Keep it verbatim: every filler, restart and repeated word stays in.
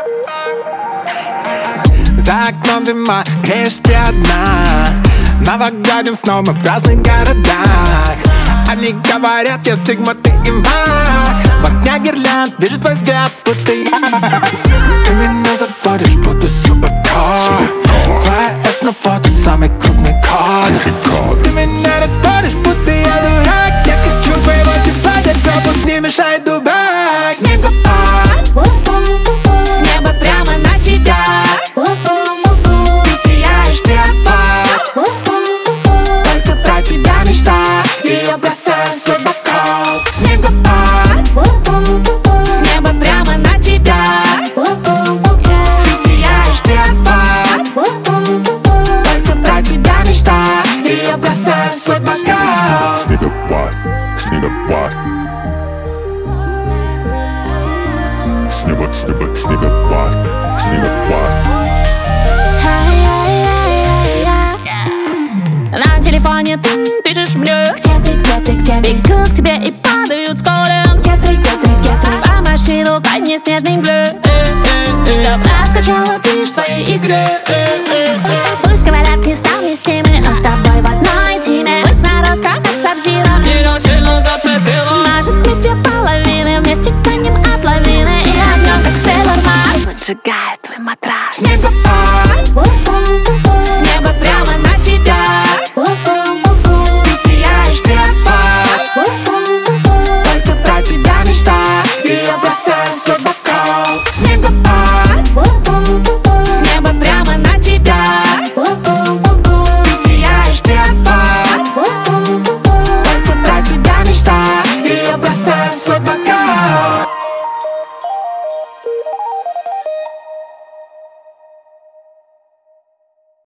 За окном зима, греешь ты одна. Новогодним сном мы в разных городах. Они говорят, я сигма, ты имба. В огнях гирлянд вижу твой взгляд, будто я. Ты меня заводишь, будто суперкар. Твоя эс на фото, самый крупный код. Ты меня разборишь, будто я дурак. Я хочу твоего тепла, тебя пусть не мешает дубак. Снегопад, с неба прямо на тебя. Ты сияешь, ты опад. Только про тебя мечта, и я бросаю свой бокал. Снегопад, с неба прямо на тебя. Ты сияешь, ты опад. Только про тебя мечта, и я бросаю свой бокал. Снегопад, снегопад. Снега, снега, снегопад, снегопад. На телефоне ты пишешь мне: где ты, где ты, где ты? Бегу к тебе и падают с колен. Где ты, где ты, где ты? По машину по неснежной мгле, чтоб раскачала ты в твоей игре. Пусть говорят, не совместимы, но с тобой в одной теме. Пусть мороз, как от Сабзира, меня сильно зацепило. может быть, две половины вместе тянем от лавины. И огнем, как Сейлор Марс, поджигает твой матрас. Снегопад, с неба прямо на тебя. Ты сияешь, ты опад. Только про тебя мечта, и я бросаю свой бокал. Снегопад, с неба прямо на тебя. Ты сияешь, ты опад. Только про тебя мечта, и я бросаю свой бокал.